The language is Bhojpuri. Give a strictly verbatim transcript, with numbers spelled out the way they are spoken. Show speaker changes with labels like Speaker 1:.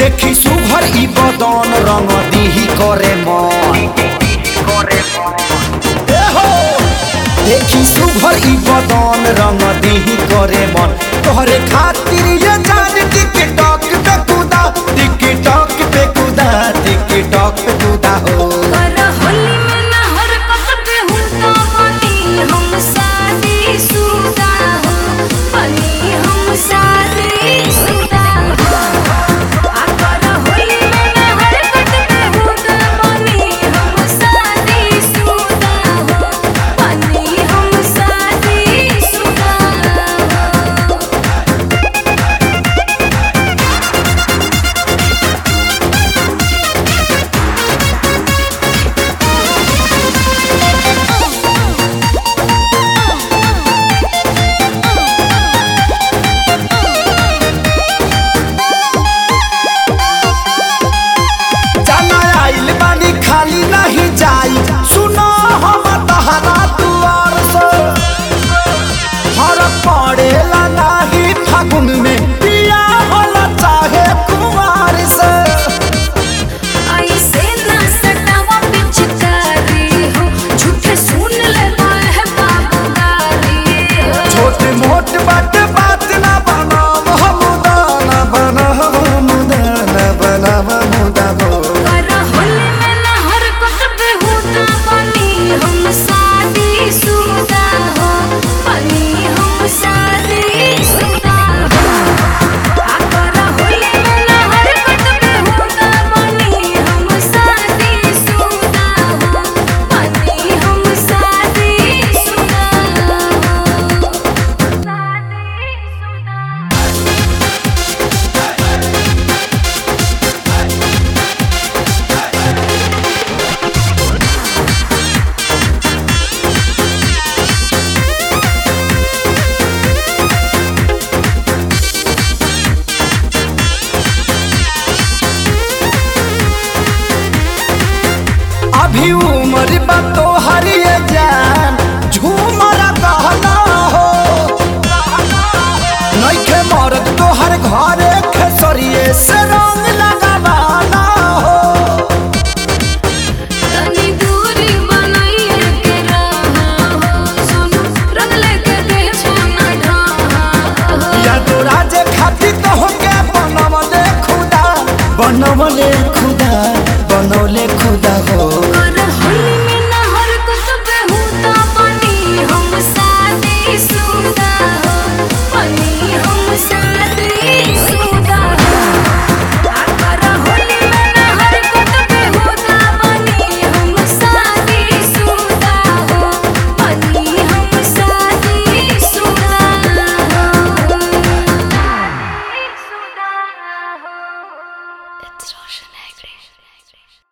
Speaker 1: देखी सुघर ई बदन रंग दीही करे मन देखी सुघर ई बदन रंग दीही करे मन तोहरे खातिर ये जान टिकटॉक पे कूदा टिकटॉक पे कूदा टिकटॉक पे कूदा हो सुनो हम तहरा दुआर से हर पड़ेला नाही फागुन में पिया होला चाहे कुमार से
Speaker 2: ऐसे ना सटावा पिचकारी हो झूठे सुन ले है बाबू गारी हो
Speaker 1: छोटे मोट बात बात ना बनाव हम दाना बनाव हम दाना बनाव मुदा बो
Speaker 2: हम शादी शुदा हो पनी हम शादी शुदा हो आकर होले ना हरकत पे होता बनी हम शादी शुदा हो पनी हम शादी शुदा हो शादी शुदा
Speaker 1: अभी उम्र बा तोहर ये जान झूमरा कहना हो नइखे मरद तोहर घरे खेसरिए से रंग लगावाना हो
Speaker 2: तनी दूरी बनाइए के रहा हो सुन रंग लेके दे छोना ढहा हो
Speaker 1: या तो राजे खाती तो के बनवले खुदा बनवले